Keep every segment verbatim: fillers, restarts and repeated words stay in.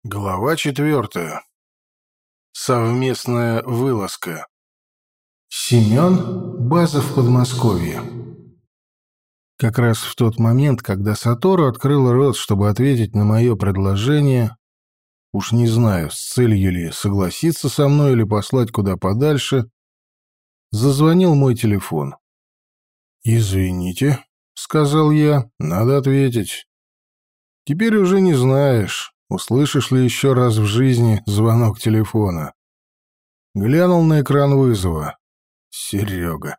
Глава четвертая. Совместная вылазка. Семен, база в Подмосковье. Как раз в тот момент, когда Сатору открыл рот, чтобы ответить на мое предложение, уж не знаю, с целью ли согласиться со мной или послать куда подальше, зазвонил мой телефон. «Извините», — сказал я, — «надо ответить». «Теперь уже не знаешь, услышишь ли еще раз в жизни звонок телефона». Глянул на экран вызова. Серега.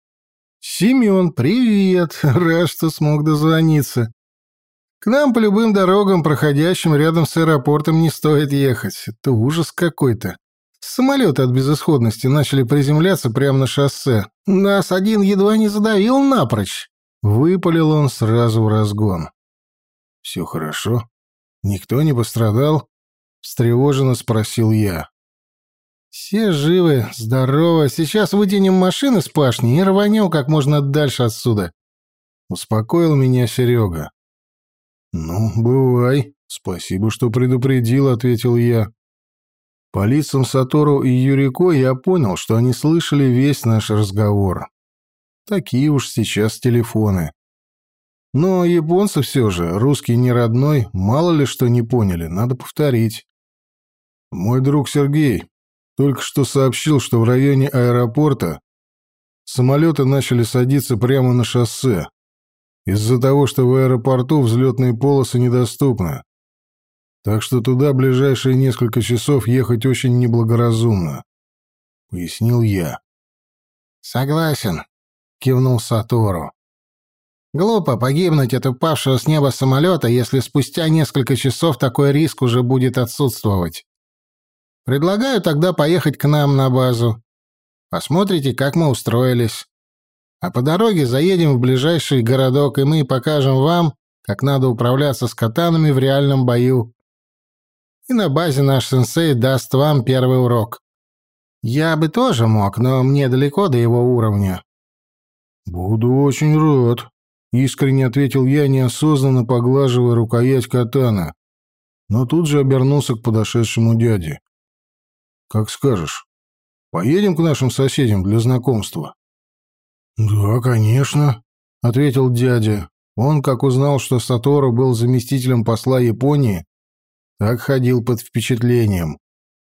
«Семен, привет! Рад, что смог дозвониться. К нам по любым дорогам, проходящим рядом с аэропортом, не стоит ехать. Это ужас какой-то. Самолеты от безысходности начали приземляться прямо на шоссе. Нас один едва не задавил напрочь». Выпалил он сразу в разгон. «Все хорошо? Никто не пострадал?» — встревоженно спросил я. «Все живы, здоровы. Сейчас вытянем машины с пашни и рванем как можно дальше отсюда», — успокоил меня Серега. «Ну, бывай. Спасибо, что предупредил», — ответил я. По лицам Сатору и Юрико я понял, что они слышали весь наш разговор. Такие уж сейчас телефоны. Но японцы все же, русский не родной, мало ли что не поняли, надо повторить. Мой друг Сергей только что сообщил, что в районе аэропорта самолеты начали садиться прямо на шоссе, из-за того, что в аэропорту взлетные полосы недоступны. Так что туда ближайшие несколько часов ехать очень неблагоразумно, — пояснил я. «Согласен», — кивнул Сатору. «Глупо погибнуть от упавшего с неба самолета, если спустя несколько часов такой риск уже будет отсутствовать. Предлагаю тогда поехать к нам на базу. Посмотрите, как мы устроились. А по дороге заедем в ближайший городок, и мы покажем вам, как надо управляться с катанами в реальном бою. И на базе наш сенсей даст вам первый урок. Я бы тоже мог, но мне далеко до его уровня». «Буду очень рад», — искренне ответил я, неосознанно поглаживая рукоять катана, но тут же обернулся к подошедшему дяде. «Как скажешь. Поедем к нашим соседям для знакомства?» «Да, конечно», — ответил дядя. Он, как узнал, что Сатору был заместителем посла Японии, так ходил под впечатлением.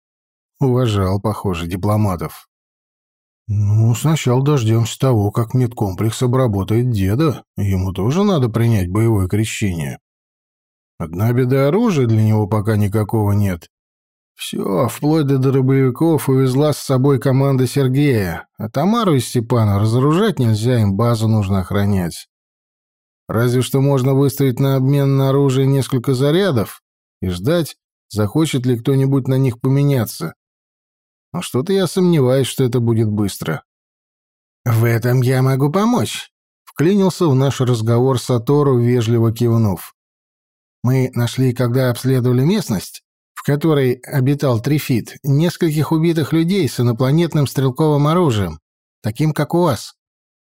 Уважал, похоже, дипломатов. «Ну, сначала дождемся того, как медкомплекс обработает деда. Ему тоже надо принять боевое крещение. Одна беда, оружия для него пока никакого нет. Все, вплоть до дробовиков, увезла с собой команда Сергея, а Тамару и Степана разоружать нельзя, им базу нужно охранять. Разве что можно выставить на обмен на оружие несколько зарядов и ждать, захочет ли кто-нибудь на них поменяться. Но что-то я сомневаюсь, что это будет быстро». «В этом я могу помочь», — вклинился в наш разговор Сатору, вежливо кивнув. «Мы нашли, когда обследовали местность, в которой обитал Трифит, нескольких убитых людей с инопланетным стрелковым оружием, таким, как у вас.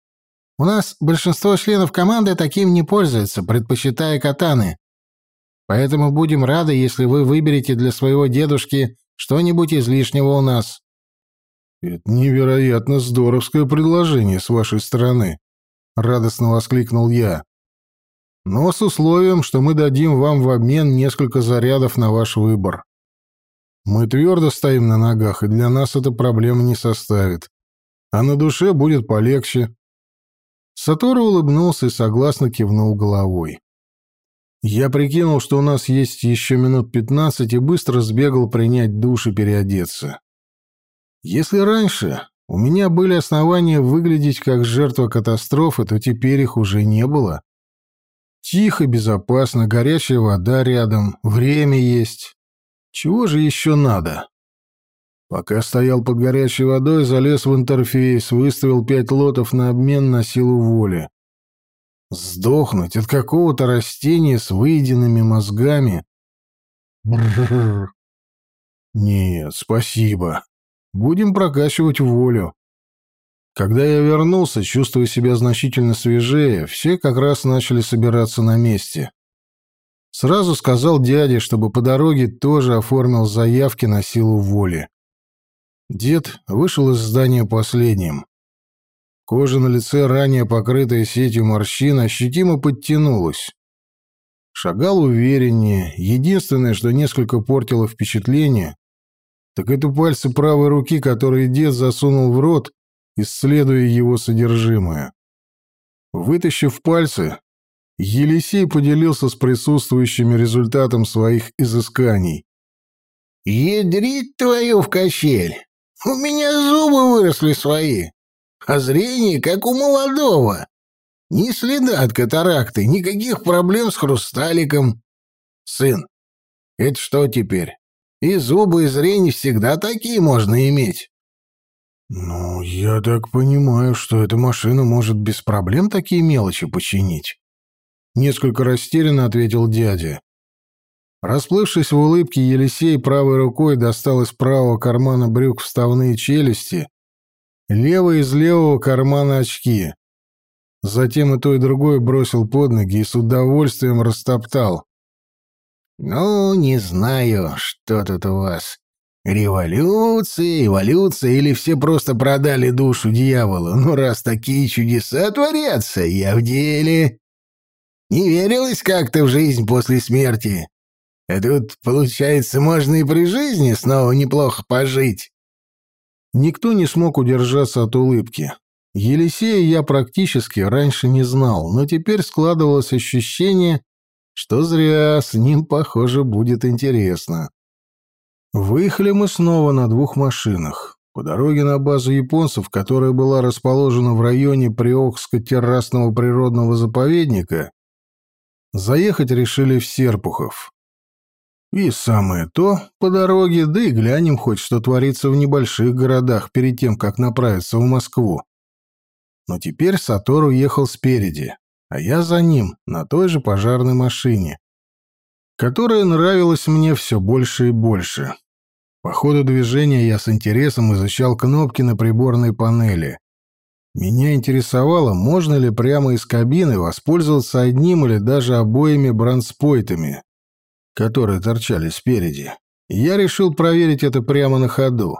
У нас большинство членов команды таким не пользуются, предпочитая катаны. Поэтому будем рады, если вы выберете для своего дедушки что-нибудь из лишнего у нас». «Это невероятно здоровское предложение с вашей стороны», — радостно воскликнул я. «Но с условием, что мы дадим вам в обмен несколько зарядов на ваш выбор. Мы твердо стоим на ногах, и для нас это проблемы не составит. А на душе будет полегче». Сатору улыбнулся и согласно кивнул головой. Я прикинул, что у нас есть еще минут пятнадцать, и быстро сбегал принять душ и переодеться. Если раньше у меня были основания выглядеть как жертва катастрофы, то теперь их уже не было. Тихо, безопасно, горячая вода рядом, время есть. Чего же еще надо? Пока стоял под горячей водой, залез в интерфейс, выставил пять лотов на обмен на силу воли. Сдохнуть от какого-то растения с выеденными мозгами? Бррр. Нет, спасибо. Будем прокачивать волю. Когда я вернулся, чувствуя себя значительно свежее, все как раз начали собираться на месте. Сразу сказал дяде, чтобы по дороге тоже оформил заявки на силу воли. Дед вышел из здания последним. Кожа на лице, ранее покрытая сетью морщин, ощутимо подтянулась. Шагал увереннее. Единственное, что несколько портило впечатление, так это пальцы правой руки, которые дед засунул в рот, исследуя его содержимое. Вытащив пальцы, Елисей поделился с присутствующими результатом своих изысканий. «Ядрить твою в кощель! У меня зубы выросли свои, а зрение как у молодого. Ни следа от катаракты, никаких проблем с хрусталиком. Сын, это что теперь? И зубы, и зрение всегда такие можно иметь». «Ну, я так понимаю, что эта машина может без проблем такие мелочи починить», — несколько растерянно ответил дядя. Расплывшись в улыбке, Елисей правой рукой достал из правого кармана брюк вставные челюсти, левой из левого кармана очки. Затем и то, и другое бросил под ноги и с удовольствием растоптал. «Ну, не знаю, что тут у вас. Революция, эволюция или все просто продали душу дьяволу? Ну, раз такие чудеса творятся, я в деле. Не верилось как-то в жизнь после смерти. А тут, получается, можно и при жизни снова неплохо пожить». Никто не смог удержаться от улыбки. Елисея я практически раньше не знал, но теперь складывалось ощущение, что зря, с ним, похоже, будет интересно. Выехали мы снова на двух машинах. По дороге на базу японцев, которая была расположена в районе Приокско-террасного природного заповедника, заехать решили в Серпухов. И самое то по дороге, да и глянем хоть, что творится в небольших городах перед тем, как направиться в Москву. Но теперь Сатору ехал спереди, а я за ним, на той же пожарной машине, которая нравилась мне все больше и больше. По ходу движения я с интересом изучал кнопки на приборной панели. Меня интересовало, можно ли прямо из кабины воспользоваться одним или даже обоими бронспойтами, которые торчали спереди. Я решил проверить это прямо на ходу.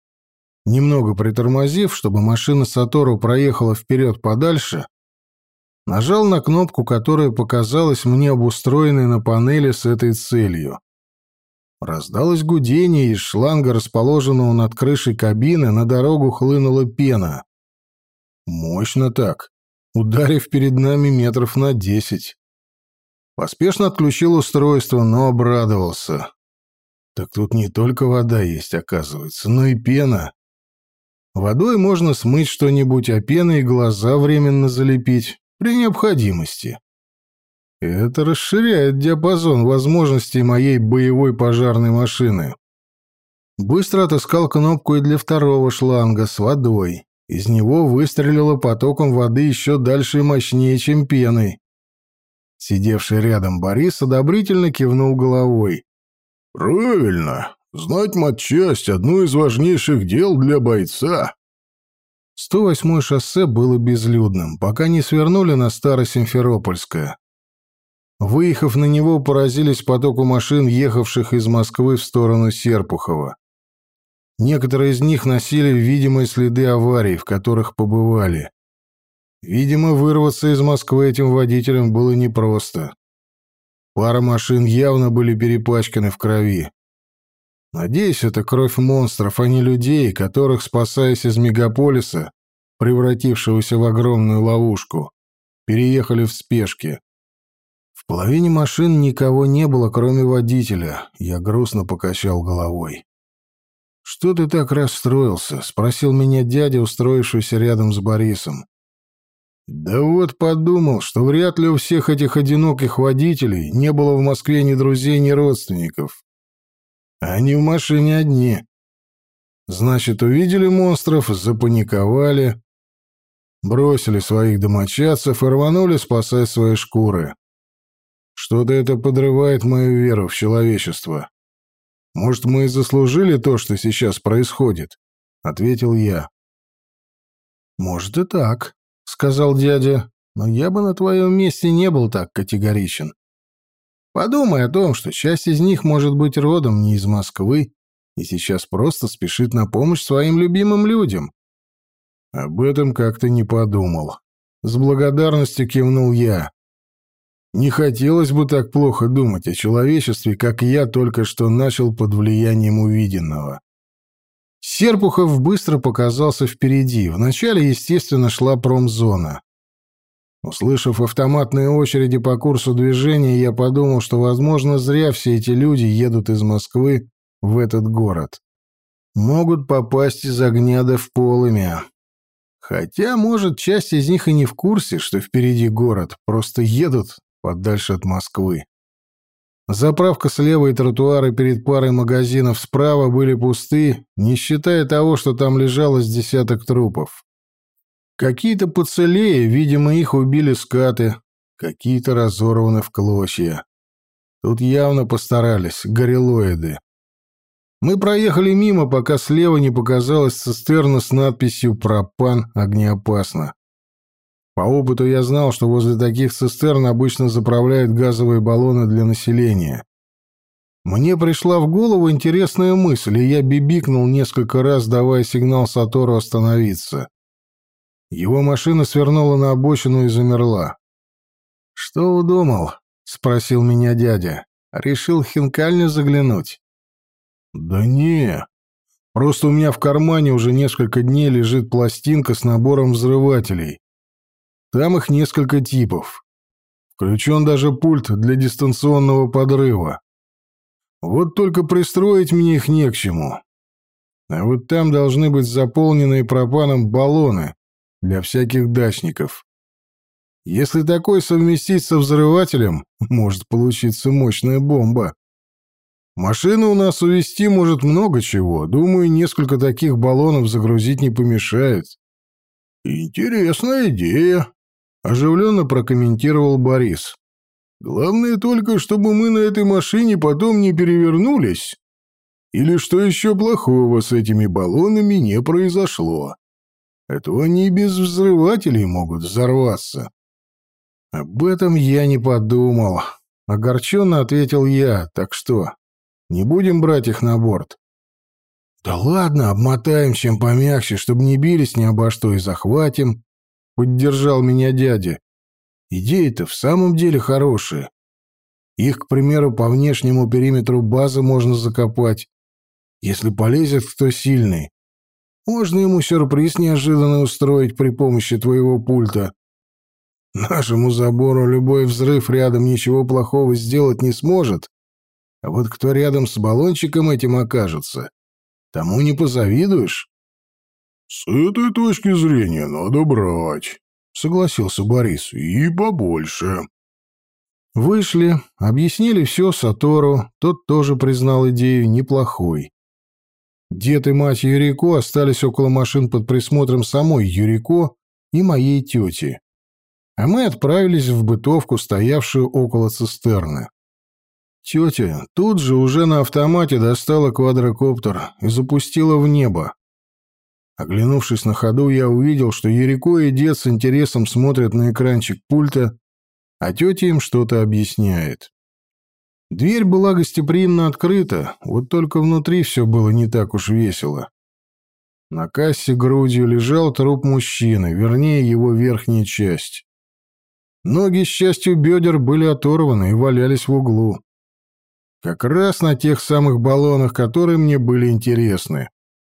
Немного притормозив, чтобы машина Сатору проехала вперед подальше, нажал на кнопку, которая показалась мне обустроенной на панели с этой целью. Раздалось гудение, и из шланга, расположенного над крышей кабины, на дорогу хлынула пена. Мощно так, ударив перед нами метров на десять. Поспешно отключил устройство, но обрадовался. Так тут не только вода есть, оказывается, но и пена. Водой можно смыть что-нибудь, а пеной глаза временно залепить при необходимости. Это расширяет диапазон возможностей моей боевой пожарной машины. Быстро отыскал кнопку и для второго шланга с водой. Из него выстрелило потоком воды еще дальше и мощнее, чем пеной. Сидевший рядом Борис одобрительно кивнул головой. «Правильно. Знать матчасть — одно из важнейших дел для бойца». сто восьмое шоссе было безлюдным, пока не свернули на Старосимферопольское. Выехав на него, поразились потоку машин, ехавших из Москвы в сторону Серпухова. Некоторые из них носили видимые следы аварий, в которых побывали. Видимо, вырваться из Москвы этим водителям было непросто. Пара машин явно были перепачканы в крови. Надеюсь, это кровь монстров, а не людей, которых, спасаясь из мегаполиса, превратившегося в огромную ловушку, переехали в спешке. В половине машин никого не было, кроме водителя. Я грустно покачал головой. «Что ты так расстроился?» — спросил меня дядя, устроившийся рядом с Борисом. «Да вот подумал, что вряд ли у всех этих одиноких водителей не было в Москве ни друзей, ни родственников. Они в машине одни. Значит, увидели монстров, запаниковали, бросили своих домочадцев и рванули спасать свои шкуры. Что-то это подрывает мою веру в человечество. Может, мы и заслужили то, что сейчас происходит?» — ответил я. «Может и так», — сказал дядя, — «но я бы на твоем месте не был так категоричен. Подумай о том, что часть из них может быть родом не из Москвы и сейчас просто спешит на помощь своим любимым людям. Об этом как-то не подумал. С благодарностью кивнул я. Не хотелось бы так плохо думать о человечестве, как я только что начал под влиянием увиденного. Серпухов быстро показался впереди. Вначале, естественно, шла промзона. Услышав автоматные очереди по курсу движения, я подумал, что, возможно, зря все эти люди едут из Москвы в этот город. Могут попасть из огня да в полымя. Хотя, может, часть из них и не в курсе, что впереди город, просто едут подальше от Москвы. Заправка слева и тротуары перед парой магазинов справа были пусты, не считая того, что там лежало с десяток трупов. Какие-то поцелее, видимо, их убили скаты, какие-то разорваны в клочья. Тут явно постарались, гориллоиды. Мы проехали мимо, пока слева не показалась цистерна с надписью «Пропан, огнеопасно». По опыту я знал, что возле таких цистерн обычно заправляют газовые баллоны для населения. Мне пришла в голову интересная мысль, и я бибикнул несколько раз, давая сигнал Сатору остановиться. Его машина свернула на обочину и замерла. «Что удумал?» — спросил меня дядя. «Решил в хинкальню заглянуть?» «Да не. Просто у меня в кармане уже несколько дней лежит пластинка с набором взрывателей. Там их несколько типов. Включен даже пульт для дистанционного подрыва. Вот только пристроить мне их не к чему. А вот там должны быть заполненные пропаном баллоны для всяких дачников. Если такой совместить со взрывателем, может получиться мощная бомба. Машину у нас увезти может много чего. Думаю, несколько таких баллонов загрузить не помешает». «Интересная идея», — оживленно прокомментировал Борис. «Главное только, чтобы мы на этой машине потом не перевернулись. Или, что еще плохого, с этими баллонами не произошло. А то они и без взрывателей могут взорваться». «Об этом я не подумал», — огорченно ответил я. «Так что, не будем брать их на борт?» «Да ладно, обмотаем чем помягче, чтобы не бились ни обо что, и захватим», — поддержал меня дядя. «Идея-то в самом деле хорошая. Их, к примеру, по внешнему периметру базы можно закопать. Если полезет кто сильный, можно ему сюрприз неожиданный устроить при помощи твоего пульта. Нашему забору любой взрыв рядом ничего плохого сделать не сможет, а вот кто рядом с баллончиком этим окажется, тому не позавидуешь». «С этой точки зрения надо брать», — согласился Борис, — «и побольше». Вышли, объяснили все Сатору, тот тоже признал идею неплохой. Дед и мать Юрико остались около машин под присмотром самой Юрико и моей тети, а мы отправились в бытовку, стоявшую около цистерны. Тетя тут же уже на автомате достала квадрокоптер и запустила в небо. Оглянувшись на ходу, я увидел, что Юрико и дед с интересом смотрят на экранчик пульта, а тетя им что-то объясняет. Дверь была гостеприимно открыта, вот только внутри все было не так уж весело. На кассе грудью лежал труп мужчины, вернее, его верхняя часть. Ноги с частью бедер были оторваны и валялись в углу. Как раз на тех самых баллонах, которые мне были интересны.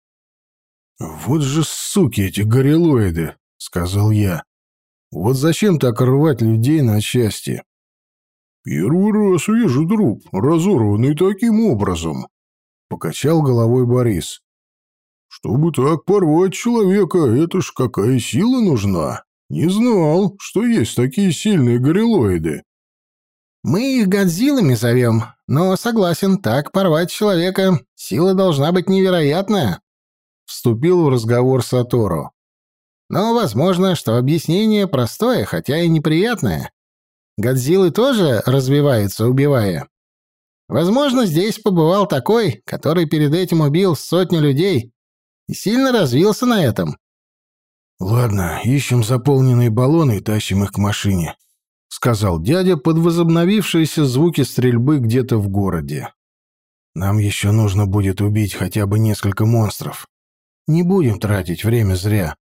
«Вот же суки эти гориллоиды», — сказал я. «Вот зачем так рвать людей на части?» «Первый раз вижу труп, разорванный таким образом», — покачал головой Борис. «Чтобы так порвать человека, это ж какая сила нужна. Не знал, что есть такие сильные гориллоиды». «Мы их Годзиллами зовем, но, согласен, так порвать человека сила должна быть невероятная», — вступил в разговор Сатору. «Но возможно, что объяснение простое, хотя и неприятное. Годзиллы тоже развиваются, убивая. Возможно, здесь побывал такой, который перед этим убил сотню людей и сильно развился на этом». «Ладно, ищем заполненные баллоны и тащим их к машине», — сказал дядя под возобновившиеся звуки стрельбы где-то в городе. «Нам еще нужно будет убить хотя бы несколько монстров. Не будем тратить время зря».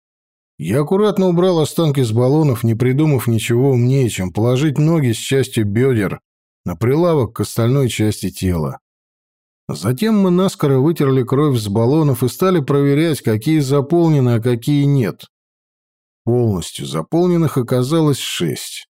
Я аккуратно убрал останки с баллонов, не придумав ничего умнее, чем положить ноги с частью бедер на прилавок к остальной части тела. Затем мы наскоро вытерли кровь с баллонов и стали проверять, какие заполнены, а какие нет. Полностью заполненных оказалось шесть.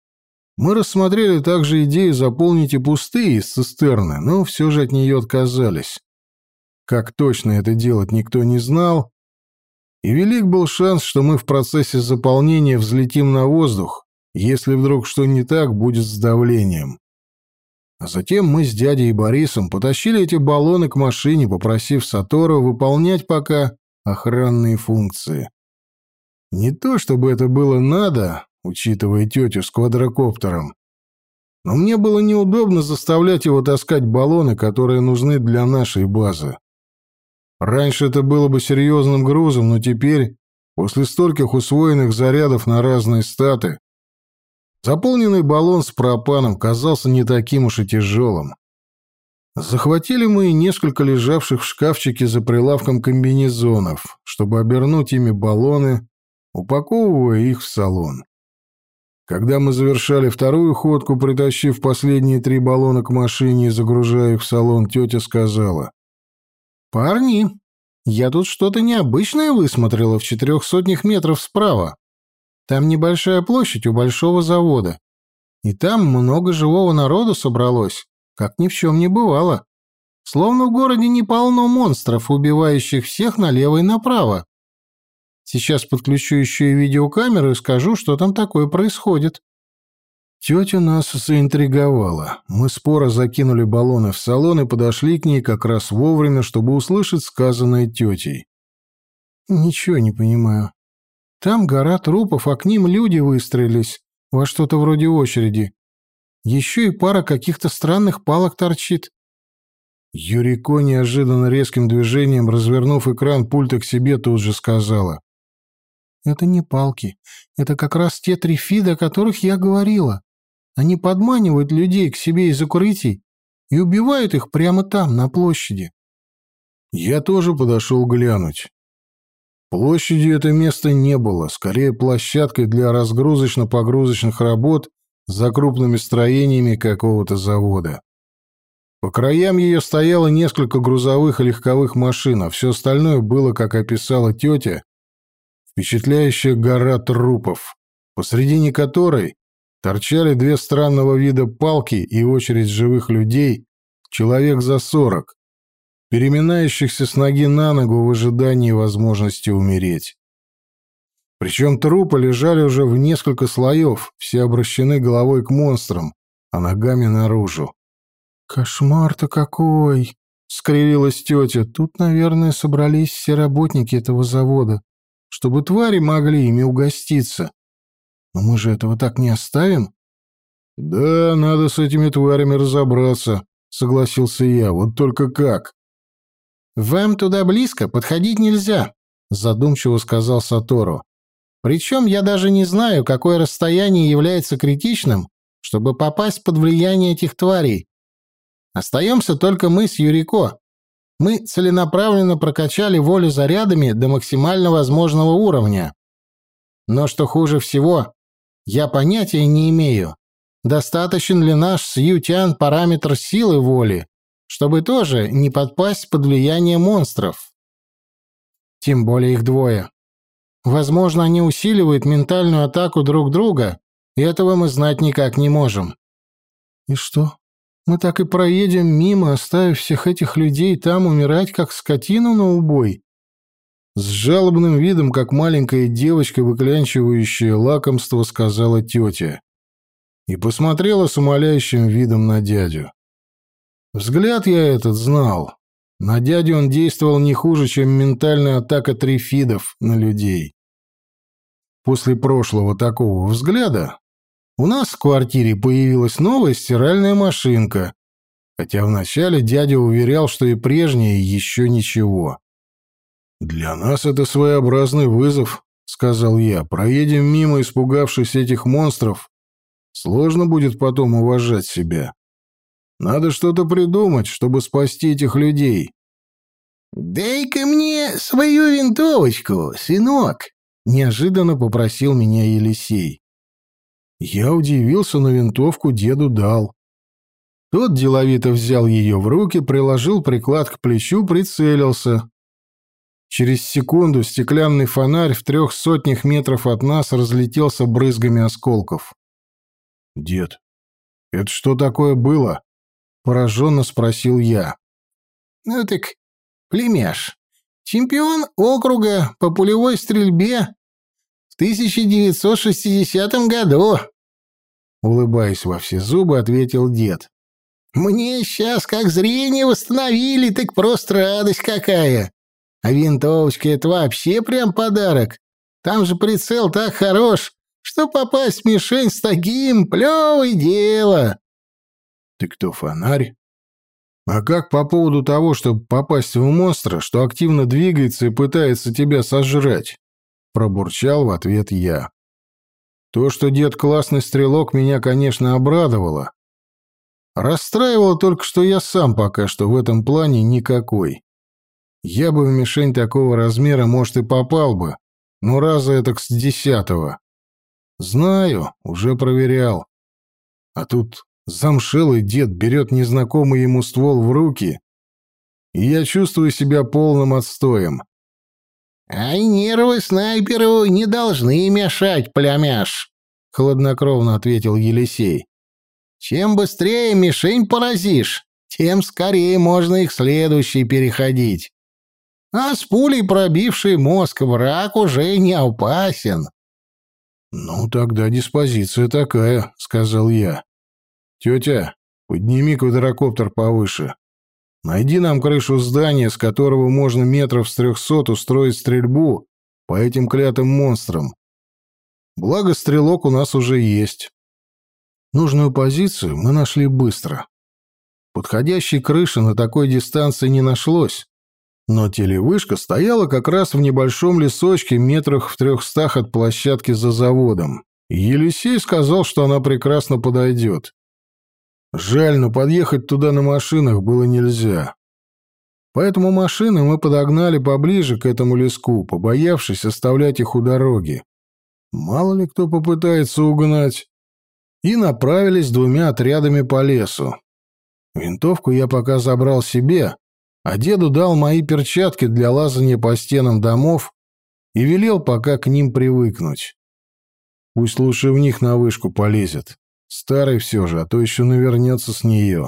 Мы рассмотрели также идею заполнить и пустые из цистерны, но все же от нее отказались. Как точно это делать никто не знал, и велик был шанс, что мы в процессе заполнения взлетим на воздух, если вдруг что не так будет с давлением. А затем мы с дядей и Борисом потащили эти баллоны к машине, попросив Сатору выполнять пока охранные функции. Не то чтобы это было надо, учитывая тетю с квадрокоптером, но мне было неудобно заставлять его таскать баллоны, которые нужны для нашей базы. Раньше это было бы серьезным грузом, но теперь, после стольких усвоенных зарядов на разные статы, заполненный баллон с пропаном казался не таким уж и тяжелым. Захватили мы и несколько лежавших в шкафчике за прилавком комбинезонов, чтобы обернуть ими баллоны, упаковывая их в салон. Когда мы завершали вторую ходку, притащив последние три баллона к машине и загружая их в салон, тетя сказала: «Парни, я тут что-то необычное высмотрела в четырех сотнях метров справа. Там небольшая площадь у большого завода. И там много живого народу собралось, как ни в чем не бывало. Словно в городе не полно монстров, убивающих всех налево и направо. Сейчас подключу еще и видеокамеру и скажу, что там такое происходит». Тетя нас заинтриговала. Мы споро закинули баллоны в салон и подошли к ней как раз вовремя, чтобы услышать сказанное тетей. «Ничего не понимаю. Там гора трупов, а к ним люди выстроились во что-то вроде очереди. Еще и пара каких-то странных палок торчит». Юрико неожиданно резким движением, развернув экран пульта к себе, тут же сказала: «Это не палки. Это как раз те трифиды, о которых я говорила. Они подманивают людей к себе из укрытий и убивают их прямо там, на площади». Я тоже подошел глянуть. Площадью это место не было, скорее площадкой для разгрузочно-погрузочных работ за крупными строениями какого-то завода. По краям ее стояло несколько грузовых и легковых машин, а все остальное было, как описала тетя, впечатляющая гора трупов, посредине которой торчали две странного вида палки и очередь живых людей, человек за сорок, переминающихся с ноги на ногу в ожидании возможности умереть. Причем трупы лежали уже в несколько слоев, все обращены головой к монстрам, а ногами наружу. «Кошмар-то какой!» — скривилась тетя. «Тут, наверное, собрались все работники этого завода, чтобы твари могли ими угоститься. Но мы же этого так не оставим». «Да, надо с этими тварями разобраться», — согласился я. «Вот только как?» «Вам туда близко подходить нельзя», — задумчиво сказал Сатору. «Причем я даже не знаю, какое расстояние является критичным, чтобы попасть под влияние этих тварей. Остаемся только мы с Юрико. Мы целенаправленно прокачали волю зарядами до максимально возможного уровня. Но что хуже всего, я понятия не имею, достаточен ли наш с Ютян параметр силы воли, чтобы тоже не подпасть под влияние монстров. Тем более их двое. Возможно, они усиливают ментальную атаку друг друга, и этого мы знать никак не можем». «И что? Мы так и проедем мимо, оставив всех этих людей там умирать, как скотину на убой?» С жалобным видом, как маленькая девочка, выклянчивающая лакомство, сказала тетя. И посмотрела с умоляющим видом на дядю. Взгляд я этот знал. На дядю он действовал не хуже, чем ментальная атака трифидов на людей. После прошлого такого взгляда у нас в квартире появилась новая стиральная машинка, хотя вначале дядя уверял, что и прежняя еще ничего. «Для нас это своеобразный вызов», — сказал я. «Проедем мимо, испугавшись этих монстров, Сложно будет потом уважать себя. Надо что-то придумать, чтобы спасти этих людей. «Дай-ка мне свою винтовочку, сынок», — неожиданно попросил меня Елисей. Я удивился, но винтовку деду дал. Тот деловито взял ее в руки, приложил приклад к плечу, прицелился. Через секунду стеклянный фонарь в трех сотнях метров от нас разлетелся брызгами осколков. «Дед, это что такое было?» — пораженно спросил я. «Ну так, племяш, чемпион округа по пулевой стрельбе в тысяча девятьсот шестидесятом году», — улыбаясь во все зубы, ответил дед. «Мне сейчас как зрение восстановили, так просто радость какая. А винтовочка — это вообще прям подарок. Там же прицел так хорош, что попасть в мишень с таким — плевое дело». «Ты кто, фонарь? А как по поводу того, чтобы попасть в монстра, что активно двигается и пытается тебя сожрать?» Пробурчал в ответ я. То, что дед классный стрелок, меня, конечно, обрадовало. Расстраивало только, что я сам пока что в этом плане никакой. Я бы в мишень такого размера, может, и попал бы, но раза этак с десятого. Знаю, уже проверял. А тут замшелый дед берет незнакомый ему ствол в руки, и я чувствую себя полным отстоем. «Ай, нервы снайперу не должны мешать, племяш», — хладнокровно ответил Елисей. «Чем быстрее мишень поразишь, тем скорее можно и к следующей переходить. А с пулей, пробившей мозг, враг уже не опасен». «Ну, тогда диспозиция такая», — сказал я. «Тетя, подними квадрокоптер повыше. Найди нам крышу здания, с которого можно метров с трехсот устроить стрельбу по этим клятым монстрам. Благо, стрелок у нас уже есть». Нужную позицию мы нашли быстро. Подходящей крыши на такой дистанции не нашлось, но телевышка стояла как раз в небольшом лесочке метрах в трехстах от площадки за заводом. Елисей сказал, что она прекрасно подойдет. Жаль, но подъехать туда на машинах было нельзя. Поэтому машины мы подогнали поближе к этому леску, побоявшись оставлять их у дороги. Мало ли кто попытается угнать. И направились двумя отрядами по лесу. Винтовку я пока забрал себе, а деду дал мои перчатки для лазания по стенам домов и велел пока к ним привыкнуть. Пусть лучше в них на вышку полезет. Старый все же, а то еще навернется с нее.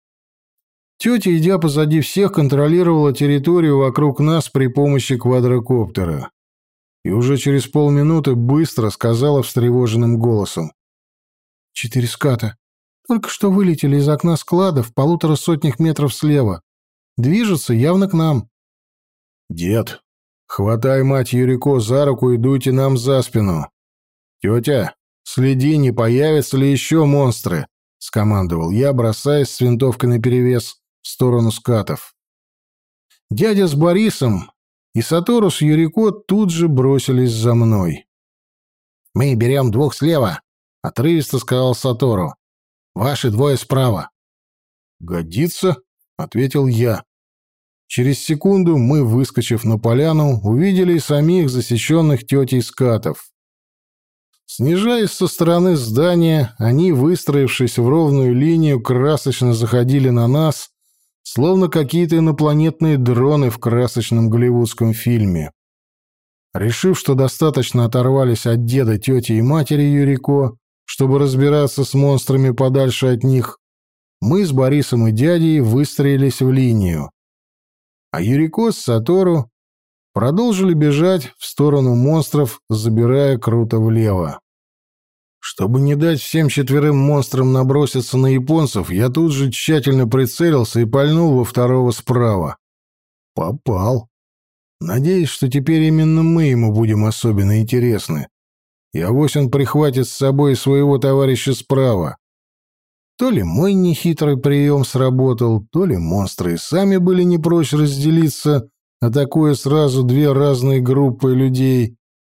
Тетя, идя позади всех, контролировала территорию вокруг нас при помощи квадрокоптера. И уже через полминуты быстро сказала встревоженным голосом. «Четыре ската. Только что вылетели из окна склада в полутора сотнях метров слева. Движутся явно к нам». «Дед, хватай мать Юрико за руку и дуйте нам за спину. Тетя, следи, не появятся ли еще монстры», — скомандовал я, бросаясь с винтовкой наперевес в сторону скатов. Дядя с Борисом и Сатору с Юрико тут же бросились за мной. «Мы берем двух слева», — отрывисто сказал Сатору. «Ваши двое справа». «Годится», — ответил я. Через секунду мы, выскочив на поляну, увидели и самих засеченных тетей скатов. Снижаясь со стороны здания, они, выстроившись в ровную линию, красочно заходили на нас, словно какие-то инопланетные дроны в красочном голливудском фильме. Решив, что достаточно оторвались от деда, тети и матери Юрико, чтобы разбираться с монстрами подальше от них, мы с Борисом и дядей выстроились в линию. А Юрико с Сатору продолжили бежать в сторону монстров, забирая круто влево. Чтобы не дать всем четверым монстрам наброситься на японцев, я тут же тщательно прицелился и пальнул во второго справа. Попал. Надеюсь, что теперь именно мы ему будем особенно интересны. И авось он прихватит с собой своего товарища справа. То ли мой нехитрый прием сработал, то ли монстры и сами были не прочь разделиться, атакуя сразу две разные группы людей.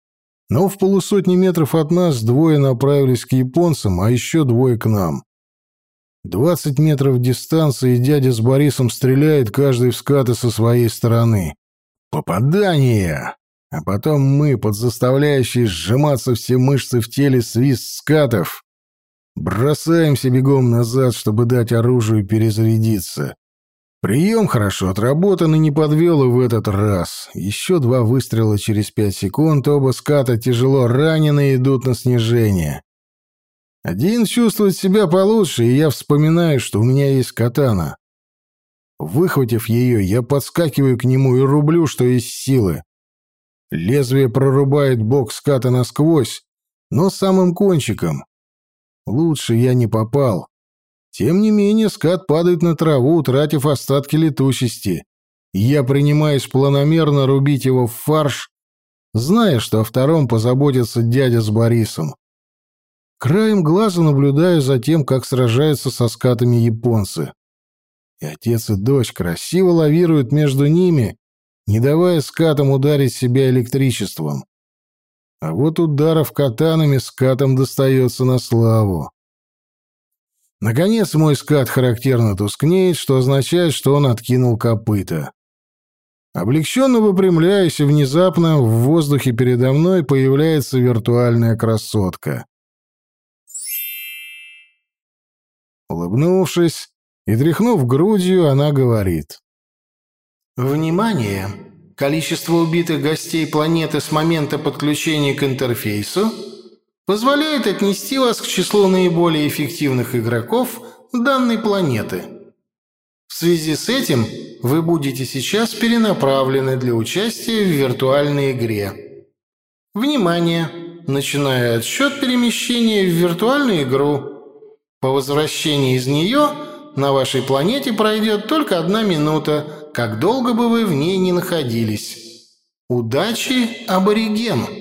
Но в полусотни метров от нас двое направились к японцам, а еще двое к нам. Двадцать метров дистанции, и дядя с Борисом стреляет, каждый в скаты со своей стороны. Попадание! А потом мы, под заставляющие сжиматься все мышцы в теле свист скатов, бросаемся бегом назад, чтобы дать оружию перезарядиться. Прием хорошо отработан и не подвел и в этот раз. Еще два выстрела через пять секунд, оба ската тяжело раненые идут на снижение. Один чувствует себя получше, и я вспоминаю, что у меня есть катана. Выхватив ее, я подскакиваю к нему и рублю, что есть силы. Лезвие прорубает бок ската насквозь, но самым кончиком. Лучше я не попал. Тем не менее, скат падает на траву, утратив остатки летучести. Я принимаюсь планомерно рубить его в фарш, зная, что о втором позаботится дядя с Борисом. Краем глаза наблюдаю за тем, как сражаются со скатами японцы. И отец и дочь красиво лавируют между ними, не давая скатам ударить себя электричеством. А вот ударов катанами скатам достается на славу. Наконец мой скат характерно тускнеет, что означает, что он откинул копыта. Облегченно выпрямляюсь, и внезапно в воздухе передо мной появляется виртуальная красотка. Улыбнувшись и тряхнув грудью, она говорит: «Внимание! Количество убитых гостей планеты с момента подключения к интерфейсу позволяет отнести вас к числу наиболее эффективных игроков данной планеты. В связи с этим вы будете сейчас перенаправлены для участия в виртуальной игре. Внимание! Начинаю отсчет перемещения в виртуальную игру. По возвращении из нее на вашей планете пройдет только одна минута, как долго бы вы в ней ни находились. Удачи, абориген!»